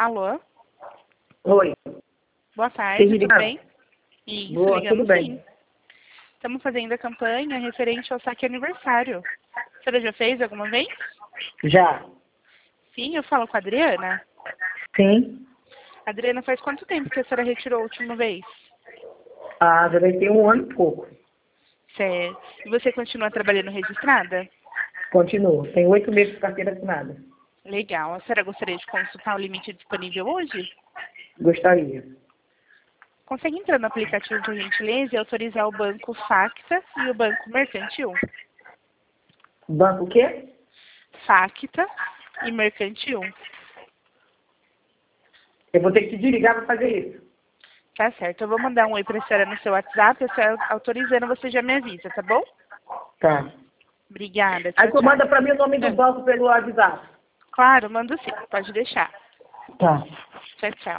Alô? Oi. Boa tarde, tudo ligaram? bem? Isso, Boa, ligamos tudo bem. sim. Estamos fazendo a campanha referente ao saque aniversário. A senhora já fez alguma vez? Já? Sim, eu falo com a Adriana. Sim. Adriana, faz quanto tempo que a senhora retirou a última vez? Ah, já vai ter 1 ano e pouco. Certo. E você continua trabalhando registrada? Continuo. Tem 8 meses de carteira assinada. Legal. A senhora gostaria de consultar o limite disponível hoje? Gostaria. Consegue entrar no aplicativo, por gentileza, e autorizar o banco Facta e o banco Mercantil? Banco o quê? Facta e Mercantil. Eu vou ter que te desligar para fazer isso. Tá certo. Eu vou mandar um oi pra senhora no seu WhatsApp. A senhora autorizando, você já me avisa, tá bom? Tá. Obrigada. Aí Tchau, tu tchau. manda para mim o nome do banco pelo WhatsApp. Claro, mando sim. Pode deixar. Tá. Tchau, tchau.